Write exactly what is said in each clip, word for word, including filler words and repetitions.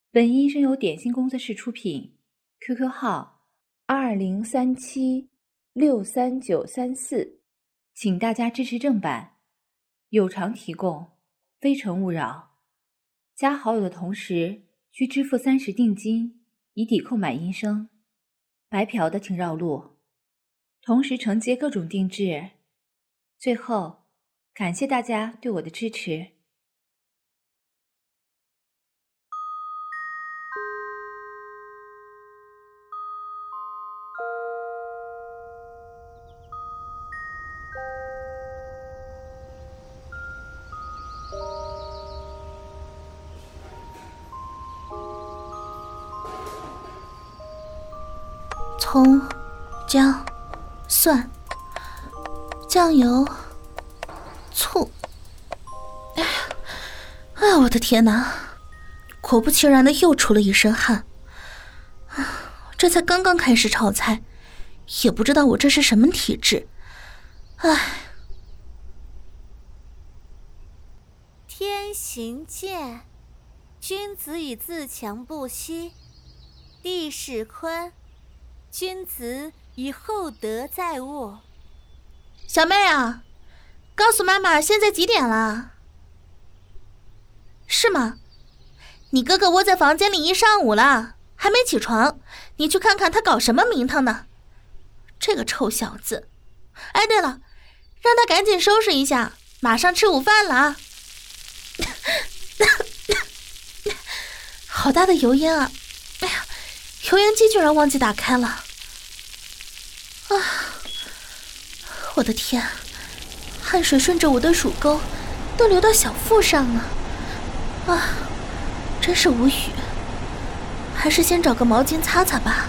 本音声由点心工作室出品 ，Q Q 号二零三七六三九三四，请大家支持正版，有偿提供，非诚勿扰。加好友的同时需支付三十定金，以抵扣买音声。白嫖的请绕路，同时承接各种定制。最后，感谢大家对我的支持。 葱、姜、蒜、酱油、醋。哎呀，哎呀，我的天哪！果不其然的又出了一身汗。这才刚刚开始炒菜，也不知道我这是什么体质。唉。 天行健，君子以自强不息；地势宽，君子以厚德载物。 小妹啊，告诉妈妈现在几点了？是吗？你哥哥窝在房间里一上午了，还没起床，你去看看他搞什么名堂呢？这个臭小子！哎，对了，让他赶紧收拾一下，马上吃午饭了啊！好大的油烟啊！哎呀，油烟机居然忘记打开了！啊，我的天，汗水顺着我的乳沟都流到小腹上了，啊，真是无语。还是先找个毛巾擦擦吧。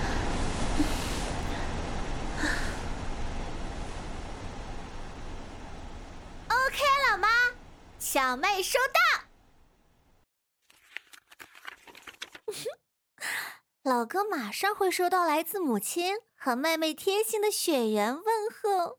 OK 了吗？小妹收到。老哥马上会收到来自母亲和妹妹贴心的血缘问候。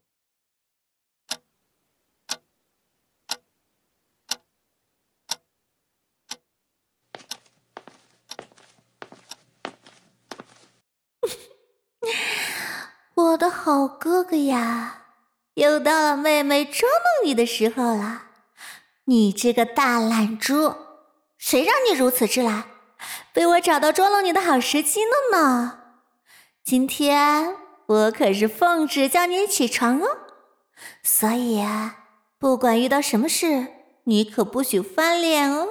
我的好哥哥呀，又到了妹妹捉弄你的时候了。你这个大懒猪，谁让你如此之懒？被我找到捉弄你的好时机了呢。今天我可是奉旨叫你起床哦，所以啊，不管遇到什么事，你可不许翻脸哦。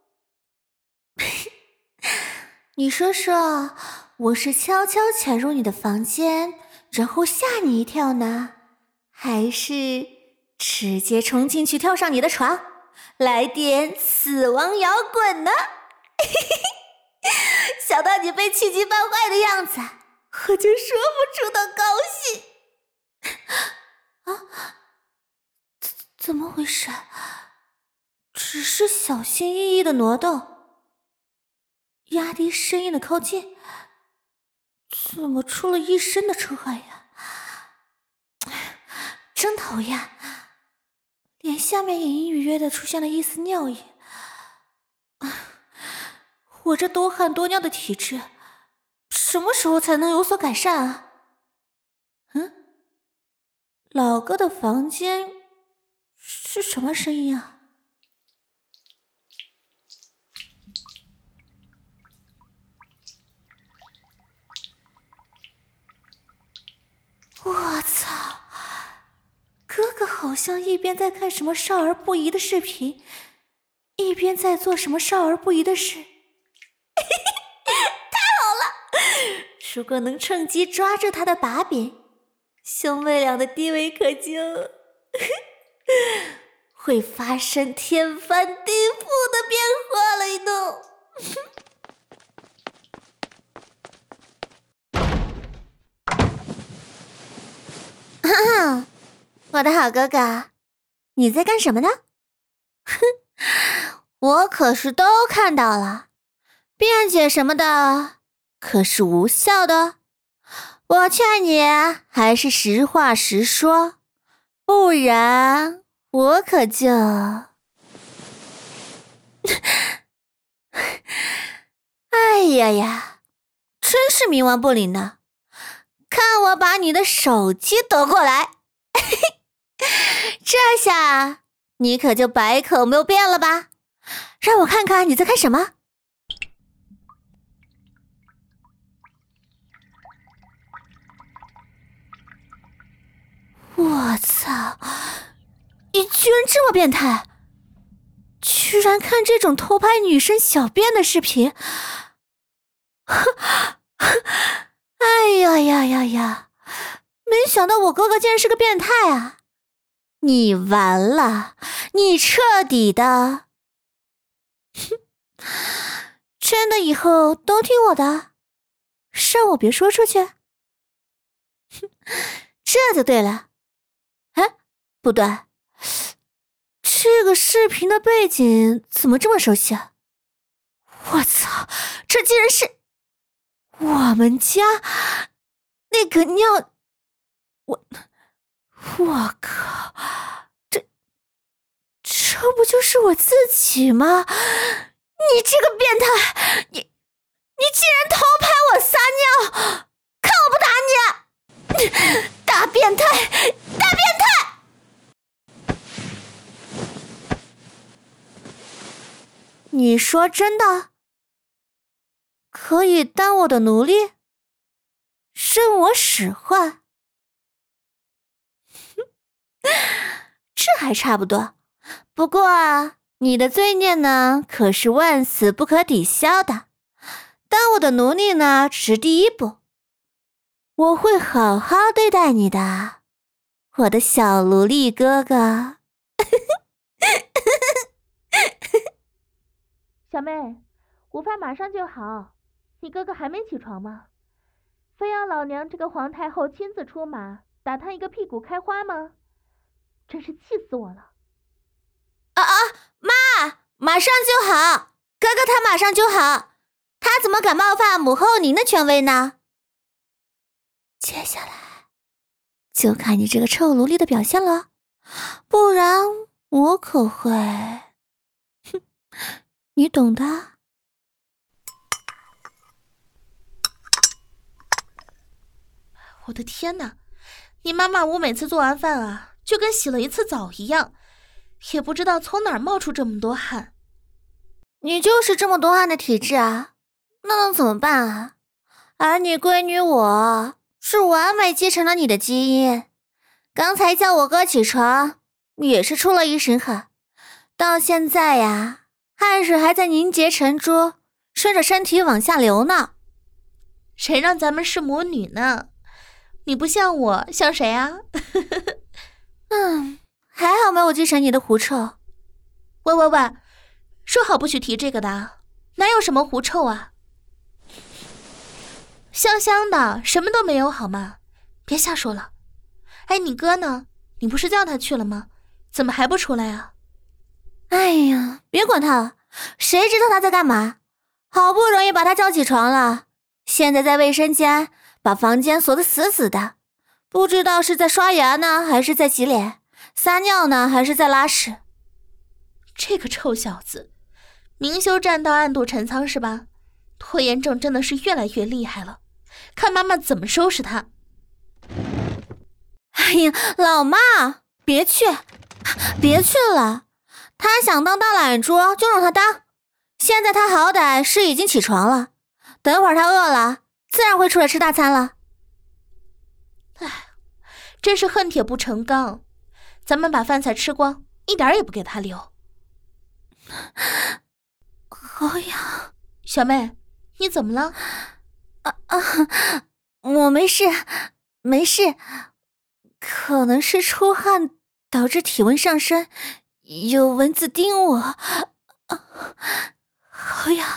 你说说，我是悄悄潜入你的房间，然后吓你一跳呢，还是直接冲进去跳上你的床，来点死亡摇滚呢？想到你被气急败坏的样子，我就说不出的高兴。啊，怎怎么回事？只是小心翼翼的挪动，压低声音的靠近，怎么出了一身的出汗呀？真讨厌，脸下面隐隐约约的出现了一丝尿意。我这多汗多尿的体质，什么时候才能有所改善啊？嗯，老哥的房间是什么声音啊？我操！哥哥好像一边在看什么少儿不宜的视频，一边在做什么少儿不宜的事。太好了！如果能趁机抓住他的把柄，兄妹俩的地位可就会发生天翻地覆的变化了都。我的好哥哥，你在干什么呢？哼，我可是都看到了，辩解什么的可是无效的。我劝你还是实话实说，不然我可就呀呀，真是冥顽不灵呢！看我把你的手机夺过来，这下你可就百口没有辩了吧？让我看看你在看什么。我操！你居然这么变态，居然看这种偷拍女生小便的视频！哎呀呀呀呀！没想到我哥哥竟然是个变态啊！你完了，你彻底的，真的以后都听我的，让我别说出去。这就对了。哎，不对，这个视频的背景怎么这么熟悉啊？我操，这竟然是我们家那个尿，我我靠，这这不就是我自己吗？你这个变态，你你竟然偷拍我撒尿，看我不打你！大变态，大变态！你说真的？可以当我的奴隶，任我使唤？这还差不多。不过啊，你的罪孽呢，可是万死不可抵消的。当我的奴隶呢，只是第一步。我会好好对待你的，我的小奴隶哥哥。 小妹，午饭马上就好，你哥哥还没起床吗？非要老娘这个皇太后亲自出马，打他一个屁股开花吗？真是气死我了！ 啊啊，妈，马上就好，哥哥他马上就好，他怎么敢冒犯母后您的权威呢？接下来就看你这个臭奴隶的表现了，不然我可会，哼，你懂的。 我的天哪，你妈妈我每次做完饭啊，就跟洗了一次澡一样，也不知道从哪儿冒出这么多汗。 你就是这么多汗的体质啊，那能怎么办啊？而你闺女我是完美继承了你的基因，刚才叫我哥起床也是出了一身汗，到现在呀，汗水还在凝结成珠，顺着身体往下流呢。 谁让咱们是母女呢？你不像我，像谁啊？ 嗯，还好没有继承你的狐臭。 喂喂喂，说好不许提这个的，哪有什么狐臭啊？香香的，什么都没有好吗？别瞎说了。哎，你哥呢？你不是叫他去了吗？怎么还不出来啊？ 哎呀，别管他了，谁知道他在干嘛？好不容易把他叫起床了，现在在卫生间把房间锁得死死的，不知道是在刷牙呢，还是在洗脸，撒尿呢，还是在拉屎。 这个臭小子，明修栈道，暗度陈仓是吧？拖延症真的是越来越厉害了，看妈妈怎么收拾他。 哎呀，老妈，别去，别去了。他想当大懒猪就让他当，现在他好歹是已经起床了，等会儿他饿了，自然会出来吃大餐了。 哎，真是恨铁不成钢，咱们把饭菜吃光，一点也不给他留。 好痒。 小妹，你怎么了？ 啊啊，我没事，没事，可能是出汗导致体温上升，有蚊子叮我。啊，好痒，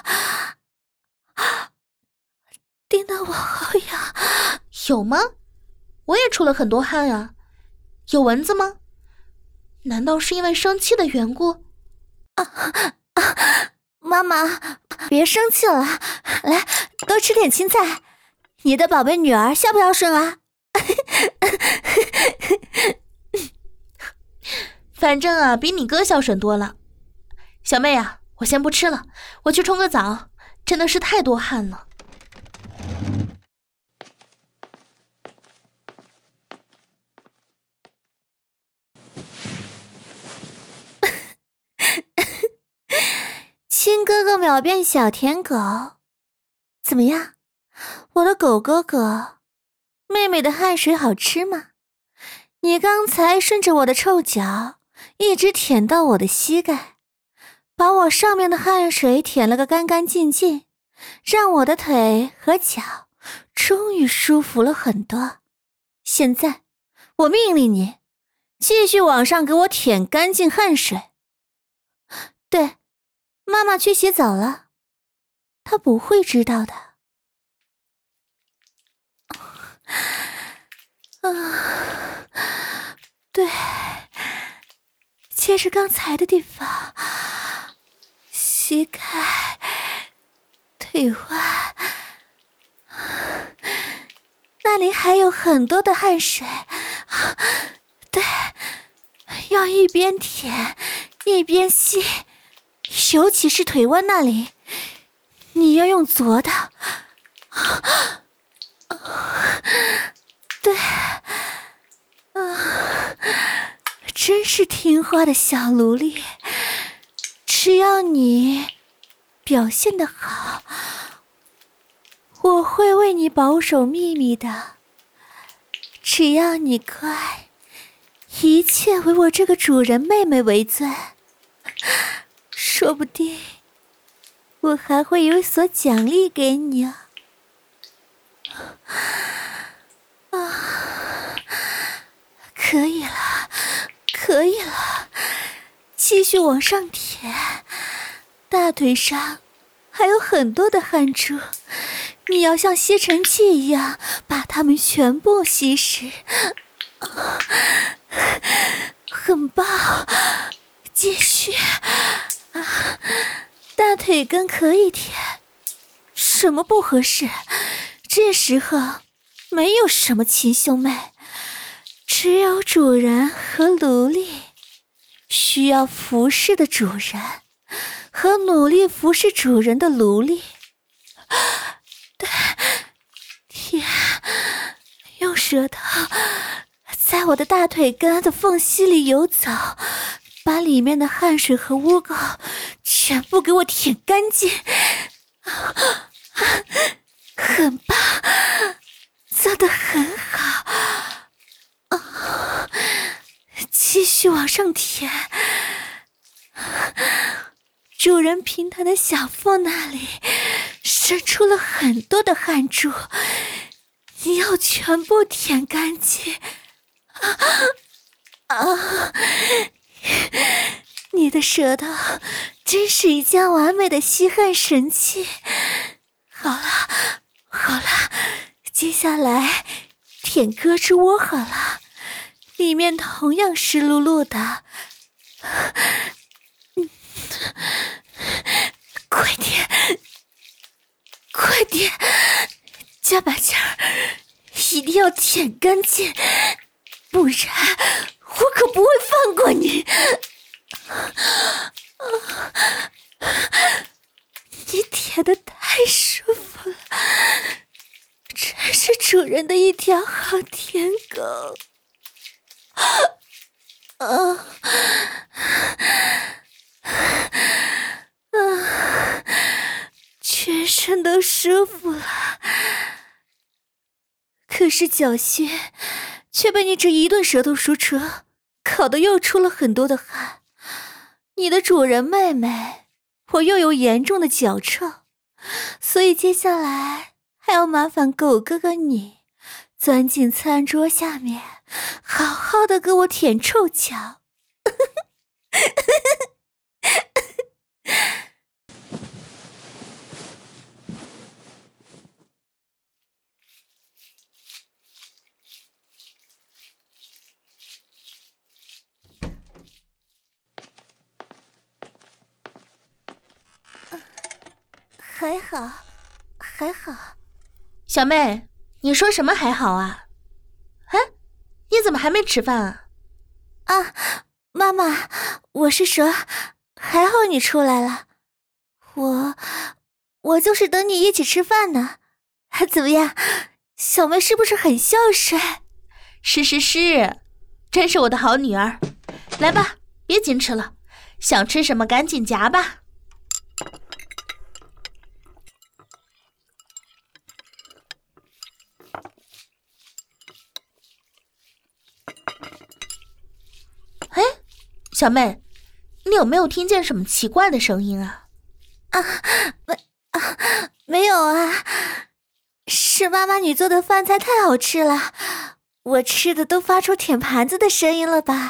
叮得我好痒。 有吗？我也出了很多汗啊，有蚊子吗？难道是因为生气的缘故？ 啊啊！妈妈，别生气了，来，多吃点青菜。你的宝贝女儿孝不孝顺啊？ 反正啊，比你哥孝顺多了。小妹啊，我先不吃了，我去冲个澡， 真的是太多汗了。 亲哥哥秒变小舔狗，怎么样？我的狗哥哥，妹妹的汗水好吃吗？你刚才顺着我的臭脚，一直舔到我的膝盖，把我上面的汗水舔了个干干净净，让我的腿和脚终于舒服了很多。现在，我命令你，继续往上给我舔干净汗水。对，妈妈去洗澡了，她不会知道的。啊，对，接着刚才的地方，膝盖、腿弯，那里还有很多的汗水。对，要一边舔一边吸，尤其是腿弯那里，你要用左的。对，啊，真是听话的小奴隶。只要你表现得好，我会为你保守秘密的。只要你乖，一切为我这个主人妹妹为尊，说不定我还会有所奖励给你啊。啊，可以了，可以了，继续往上舔，大腿上还有很多的汗珠，你要像吸尘器一样把它们全部吸湿。啊，很棒，继续。啊，大腿根可以舔，什么不合适？这时候没有什么亲兄妹，只有主人和奴隶。需要服侍的主人和努力服侍主人的奴隶。对，舔，用舌头在我的大腿根的缝隙里游走，把里面的汗水和污垢全部给我舔干净。很棒，做得很好。啊，继续往上舔，主人平坦的小腹那里渗出了很多的汗珠，你要全部舔干净。啊啊！你的舌头真是一件完美的吸汗神器。好了，好了，接下来舔胳肢窝好了，里面同样湿漉漉的。嗯，快点，快点，加把劲儿，一定要舔干净，不然我可不会放过你。你舔得太舒服了，真是主人的一条好舔狗。啊啊！全身都舒服了，可是脚心却被你这一顿舌头输出烤得又出了很多的汗。你的主人妹妹，我又有严重的脚臭，所以接下来还要麻烦狗哥哥你钻进餐桌下面，好好的给我舔臭脚。还好，还好。 小妹，你说什么还好啊？哎，你怎么还没吃饭啊？ 啊，妈妈，我是说，还好你出来了。我， 我就是等你一起吃饭呢。怎么样，小妹是不是很孝顺？ 是是是，真是我的好女儿。来吧，别矜持了，想吃什么赶紧夹吧。哎，小妹，你有没有听见什么奇怪的声音啊？ 啊，没啊，没有啊，是妈妈你做的饭菜太好吃了，我吃的都发出舔盘子的声音了吧？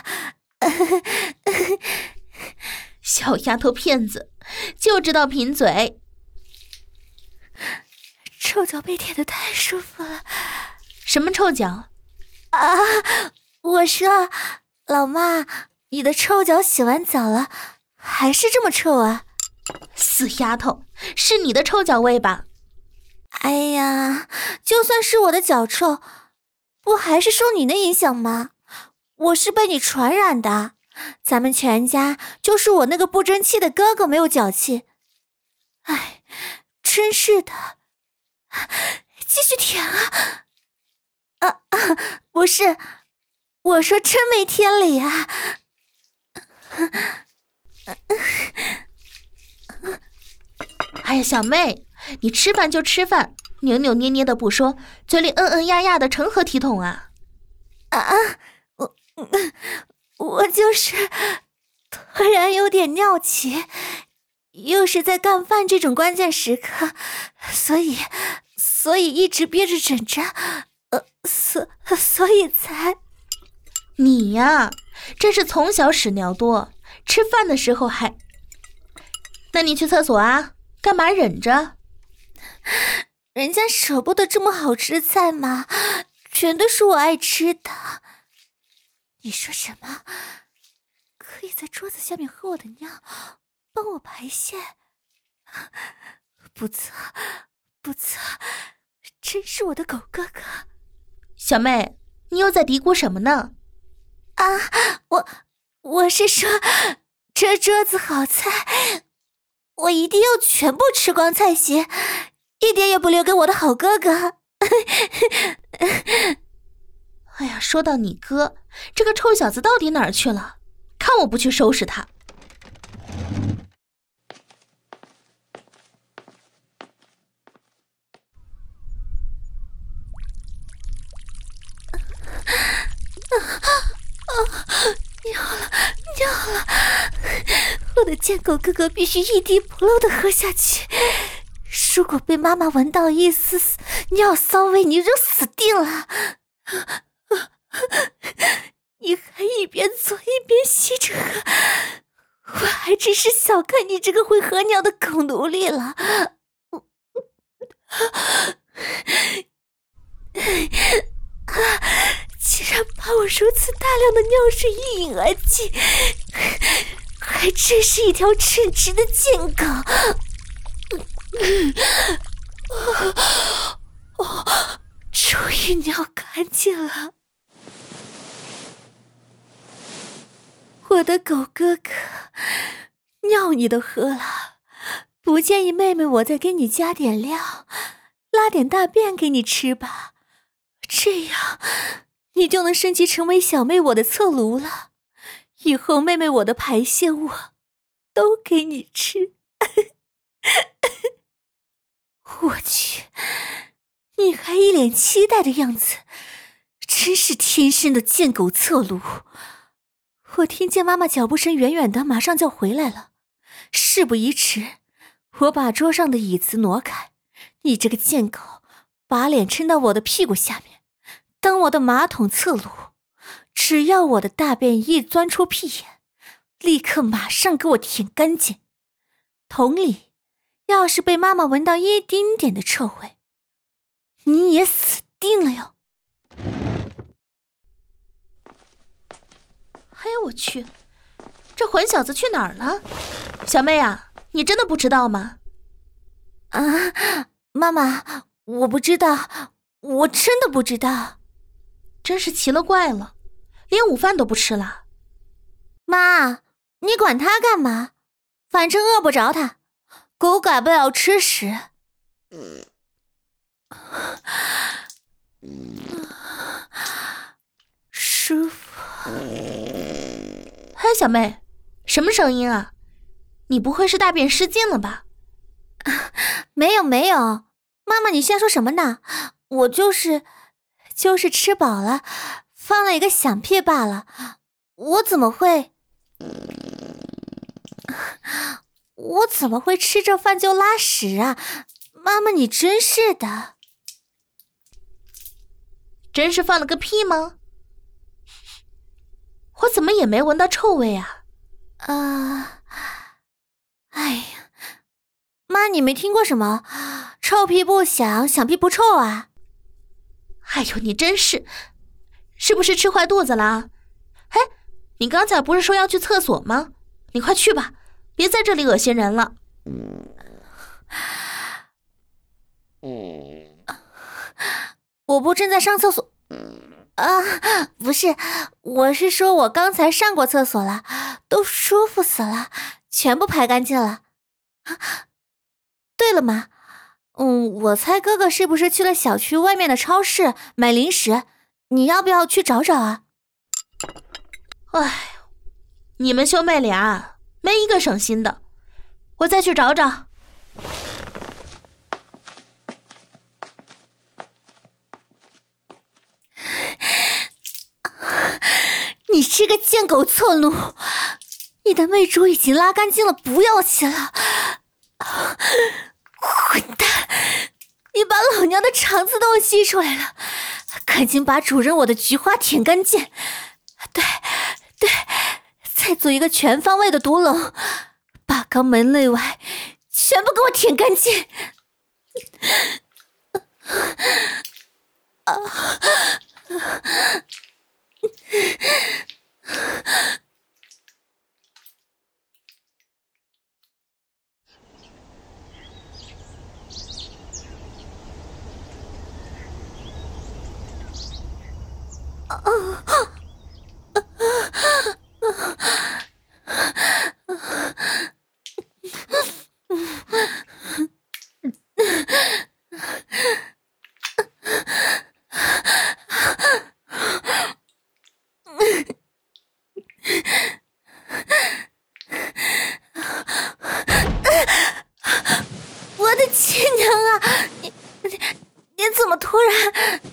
小丫头片子，就知道贫嘴。 臭脚被舔得太舒服了。 什么臭脚？ 啊，我说，老妈，你的臭脚洗完澡了，还是这么臭啊？ 死丫头，是你的臭脚味吧？ 哎呀，就算是我的脚臭，不还是受你的影响吗？我是被你传染的，咱们全家就是我那个不争气的哥哥没有脚气。哎，真是的，继续舔啊！啊啊，不是，我说真没天理啊！ 哎呀，小妹，你吃饭就吃饭，扭扭捏捏的不说，嘴里嗯嗯呀呀的，成何体统啊？ 啊，我我就是突然有点尿急，又是在干饭这种关键时刻，所以所以一直憋着忍着，呃，所所以才…… 你呀，真是从小屎尿多，吃饭的时候还……那你去厕所啊？干嘛忍着？ 人家舍不得这么好吃的菜嘛，全都是我爱吃的。你说什么？可以在桌子下面喝我的尿，帮我排泄？不错，不错，真是我的狗哥哥。 小妹，你又在嘀咕什么呢？ 啊，我我是说，这桌子好菜，我一定要全部吃光才行，一点也不留给我的好哥哥。 哎呀，说到你哥，这个臭小子到底哪儿去了？看我不去收拾他！ 尿了，尿了！我的贱狗哥哥必须一滴不漏的喝下去。如果被妈妈闻到一丝丝尿骚味，你就死定了。你还一边做一边吸着喝，我还真是小看你这个会喝尿的狗奴隶了。竟然把我如此大量的尿水一饮而尽，还真是一条称职的贱狗。哦，终于尿干净了。我的狗哥哥，尿你都喝了，不建议妹妹我再给你加点料，拉点大便给你吃吧，这样你就能升级成为小妹我的侧炉了，以后妹妹我的排泄物都给你吃。我去，你还一脸期待的样子，真是天生的贱狗侧炉。我听见妈妈脚步声远远的，马上就要回来了。事不宜迟，我把桌上的椅子挪开，你这个贱狗，把脸撑到我的屁股下面，当我的马桶侧炉。只要我的大便一钻出屁眼，立刻马上给我舔干净。同理，要是被妈妈闻到一丁点的臭味，你也死定了哟。 哎呦我去，这混小子去哪儿了？小妹啊，你真的不知道吗？ 啊，妈妈，我不知道，我真的不知道。 真是奇了怪了，连午饭都不吃了。 妈，你管他干嘛？反正饿不着他， 狗改不了吃屎。舒服。 嗨，小妹，什么声音啊？你不会是大便失禁了吧？ 没有没有，妈妈你瞎说什么呢？我就是就是吃饱了，放了一个响屁罢了。我怎么会我怎么会吃着饭就拉屎啊？妈妈你真是的。 真是放了个屁吗？我怎么也没闻到臭味啊？ 啊、呃，哎呀，妈，你没听过什么臭屁不响，响屁不臭啊？ 哎呦，你真是，是不是吃坏肚子了？哎，你刚才不是说要去厕所吗？你快去吧，别在这里恶心人了。 我不正在上厕所啊？不是，我是说我刚才上过厕所了，都舒服死了，全部排干净了。对了嘛，嗯，我猜哥哥是不是去了小区外面的超市买零食？你要不要去找找啊？ 哎，你们兄妹俩没一个省心的，我再去找找。 你这个贱狗错奴，你的媚主已经拉干净了，不要钱了。混蛋，你把老娘的肠子都吸出来了，赶紧把主人我的菊花舔干净。对对，再做一个全方位的毒龙，把肛门内外全部给我舔干净。啊！我的亲娘啊！你你你怎么突然？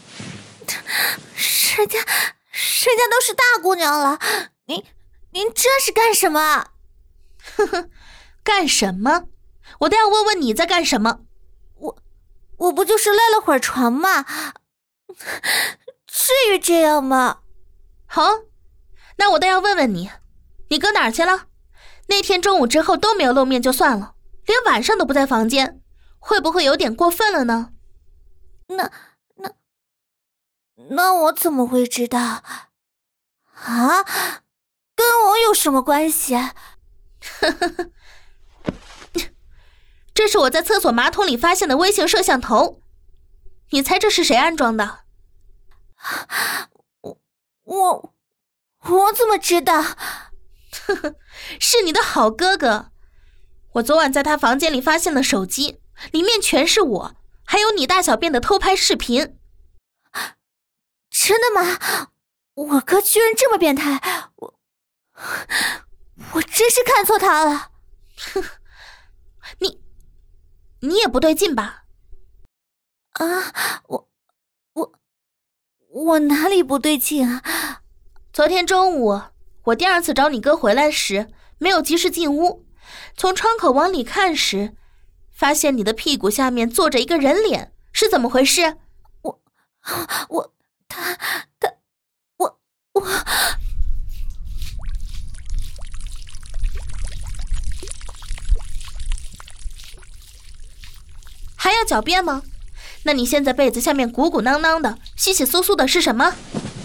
人家人家都是大姑娘了，您您这是干什么？ 呵呵，干什么？我倒要问问你在干什么。 我我不就是赖了会儿床吗？至于这样吗？ 好，那我倒要问问你，你搁哪儿去了？那天中午之后都没有露面就算了，连晚上都不在房间，会不会有点过分了呢？ 那那那我怎么会知道？啊，跟我有什么关系？ 呵呵呵，这是我在厕所马桶里发现的微型摄像头，你猜这是谁安装的？ 我我我怎么知道？ 呵呵，是你的好哥哥。我昨晚在他房间里发现了手机，里面全是我，还有你大小便的偷拍视频。 真的吗？我哥居然这么变态，我我真是看错他了。 你你也不对劲吧？ 啊，我我我哪里不对劲啊？ 昨天中午我第二次找你哥回来时，没有及时进屋，从窗口往里看时，发现你的屁股下面坐着一个人脸，是怎么回事？ 我我他他我我还要狡辩吗？那你现在被子下面鼓鼓囊囊的，稀稀疏疏的是什么？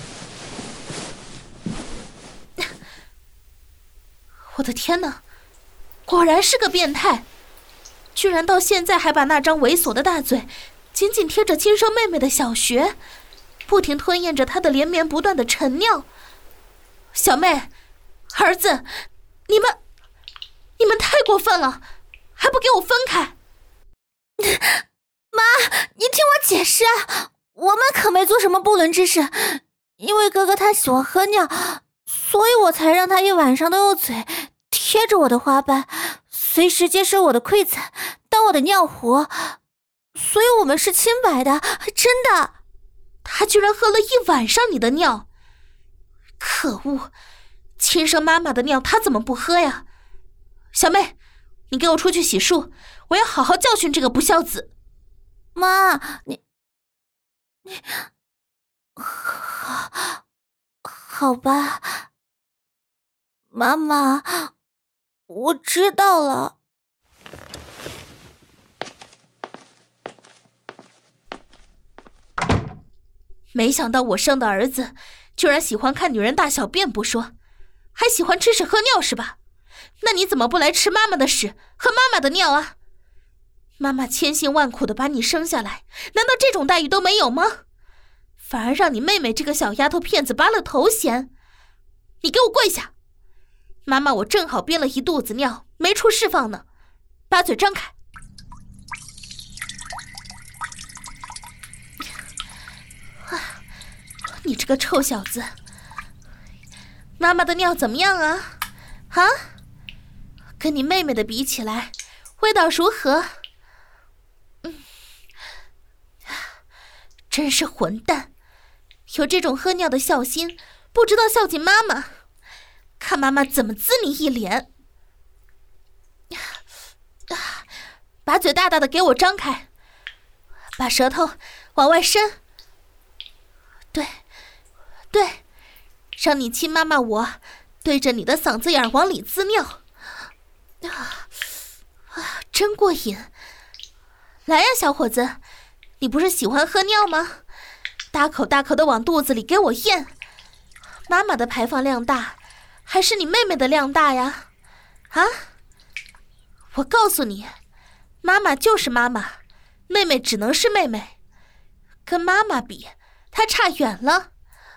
我的天哪，果然是个变态，居然到现在还把那张猥琐的大嘴紧紧贴着亲生妹妹的小穴，不停吞咽着她的连绵不断的陈尿。小妹，儿子，你们你们太过分了， 还不给我分开？ 妈，你听我解释啊，我们可没做什么不伦之事，因为哥哥他喜欢喝尿，所以我才让他一晚上都有嘴贴着我的花瓣，随时接收我的馈赠，当我的尿壶，所以我们是清白的，真的。 他居然喝了一晚上你的尿，可恶！亲生妈妈的尿他怎么不喝呀？小妹，你给我出去洗漱，我要好好教训这个不孝子。 妈，你你好好吧，妈妈，我知道了。 没想到我生的儿子居然喜欢看女人大小便不说，还喜欢吃屎喝尿是吧？那你怎么不来吃妈妈的屎，喝妈妈的尿啊？妈妈千辛万苦的把你生下来，难道这种待遇都没有吗？反而让你妹妹这个小丫头片子拔了头衔。你给我跪下！妈妈我正好憋了一肚子尿，没处释放呢，把嘴张开。你这个臭小子，妈妈的尿怎么样啊？啊？跟你妹妹的比起来，味道如何？嗯，真是混蛋，有这种喝尿的孝心，不知道孝敬妈妈，看妈妈怎么滋你一脸。把嘴大大的给我张开，把舌头往外伸。对对，让你亲妈妈我对着你的嗓子眼往里滋尿，啊啊，真过瘾！来呀，小伙子，你不是喜欢喝尿吗？大口大口的往肚子里给我咽。妈妈的排放量大，还是你妹妹的量大呀？啊？我告诉你，妈妈就是妈妈，妹妹只能是妹妹，跟妈妈比，她差远了。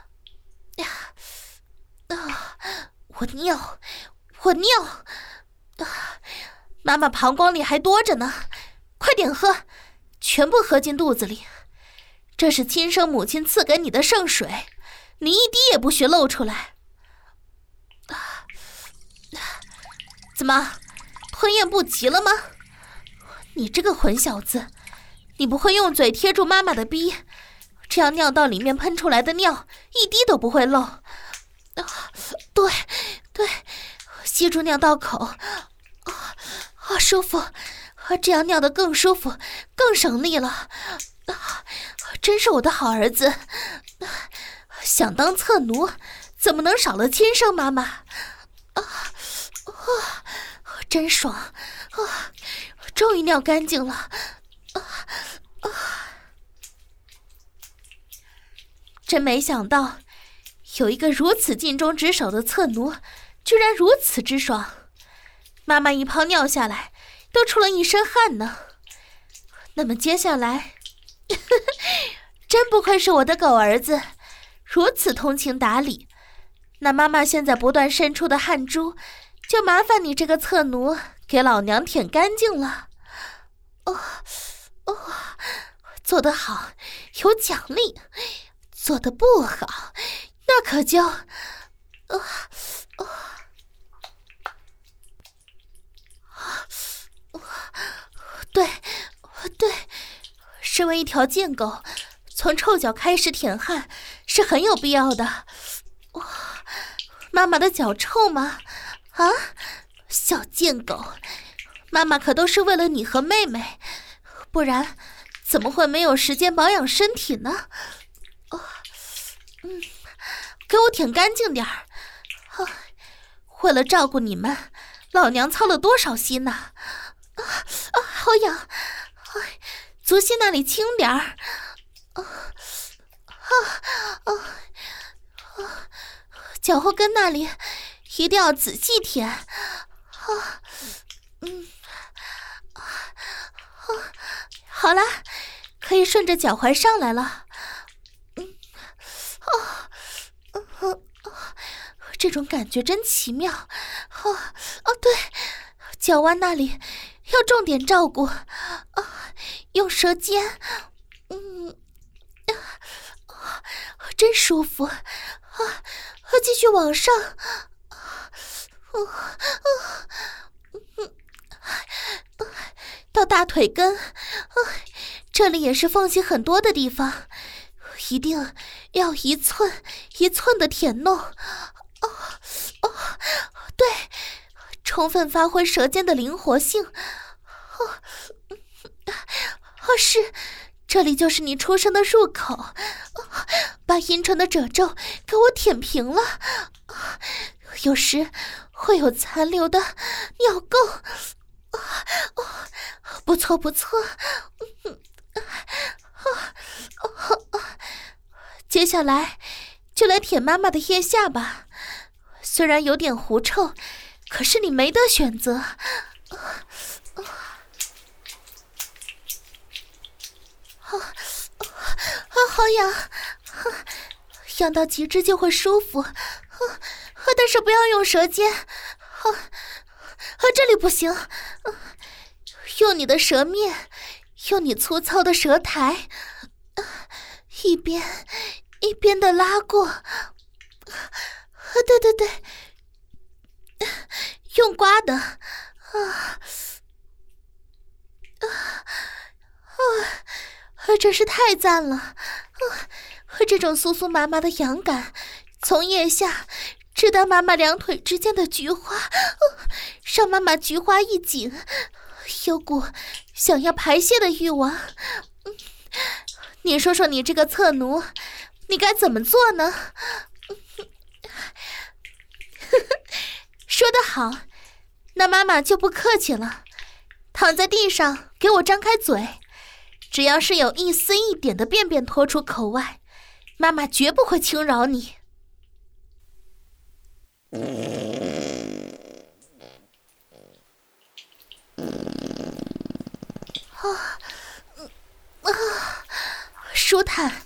啊！我尿，我尿！啊！妈妈膀胱里还多着呢，快点喝，全部喝进肚子里。这是亲生母亲赐给你的圣水，你一滴也不许漏出来。啊！怎么，吞咽不及了吗？你这个混小子，你不会用嘴贴住妈妈的逼，这样尿道里面喷出来的尿一滴都不会漏。啊，对对，吸住尿道口，啊啊，舒服，啊，这样尿得更舒服，更省力了，啊，真是我的好儿子。啊，想当侧奴，怎么能少了亲生妈妈？啊啊，真爽！啊，终于尿干净了！啊啊，真没想到。有一个如此尽忠职守的侧奴，居然如此之爽。妈妈一泡尿下来，都出了一身汗呢。那么接下来，呵呵，真不愧是我的狗儿子，如此通情达理。那妈妈现在不断渗出的汗珠，就麻烦你这个侧奴给老娘舔干净了。哦哦，做得好有奖励，做得不好那可就，啊啊啊！对，对，身为一条贱狗，从臭脚开始舔汗是很有必要的。哇，妈妈的脚臭吗？啊，小贱狗，妈妈可都是为了你和妹妹，不然怎么会没有时间保养身体呢？哦，嗯。给我舔干净点儿！啊，为了照顾你们，老娘操了多少心呐！啊啊，好痒！啊，足心那里轻点儿！啊啊啊啊！脚后跟那里一定要仔细舔！啊，嗯，啊啊，好了，可以顺着脚踝上来了。嗯，啊。这种感觉真奇妙，哦哦，对，脚腕那里要重点照顾啊，用舌尖，嗯，啊，真舒服啊！继续往上，啊啊嗯，到大腿根，啊，这里也是缝隙很多的地方，一定要一寸一寸的舔弄。哦哦，对，充分发挥舌尖的灵活性。哦，哦是，这里就是你出生的入口，哦，把阴唇的褶皱给我舔平了，哦，有时会有残留的尿垢。哦哦，不错不错。嗯哦哦，接下来就来舔妈妈的腋下吧。虽然有点狐臭，可是你没得选择。啊啊啊！好痒，啊，痒到极致就会舒服。啊啊！但是不要用舌尖。啊啊！这里不行。啊，用你的舌面，用你粗糙的舌苔，啊，一边一边的拉过。啊，对对对，用刮的。啊啊啊！真是太赞了！啊，这种酥酥麻麻的痒感，从腋下直达妈妈两腿之间的菊花，啊，让妈妈菊花一紧，有股想要排泄的欲望。嗯，你说说你这个侧奴，你该怎么做呢？说得好，那妈妈就不客气了，躺在地上给我张开嘴，只要是有一丝一点的便便拖出口外，妈妈绝不会轻饶你。啊啊，舒坦！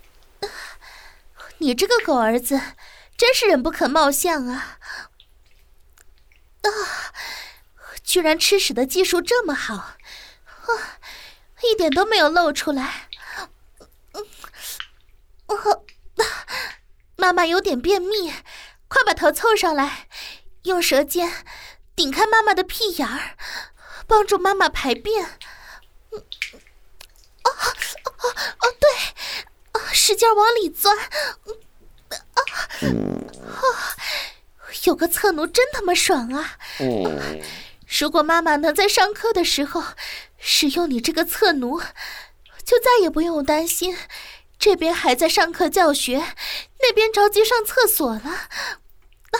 你这个狗儿子真是人不可貌相啊！啊，居然吃屎的技术这么好，啊，一点都没有露出来。嗯，啊，妈妈有点便秘，快把头凑上来，用舌尖顶开妈妈的屁眼儿，帮助妈妈排便。嗯，哦哦哦，对，啊，使劲往里钻。啊啊！有个侧奴真他妈爽啊！嗯，如果妈妈能在上课的时候使用你这个侧奴，就再也不用担心这边还在上课教学，那边着急上厕所了。啊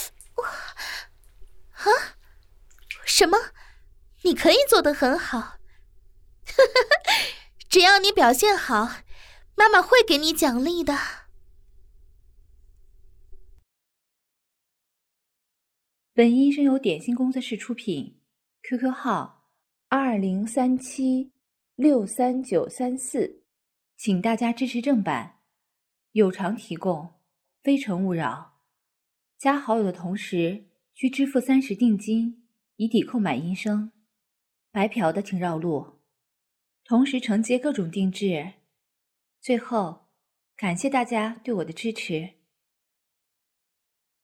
啊！什么？你可以做得很好，只要你表现好，妈妈会给你奖励的。 本音声由点心工作室出品 ，Q Q 号二零三七六三九三四，请大家支持正版，有偿提供，非诚勿扰。加好友的同时需支付三十定金，以抵购买音声。白嫖的请绕路，同时承接各种定制。最后，感谢大家对我的支持。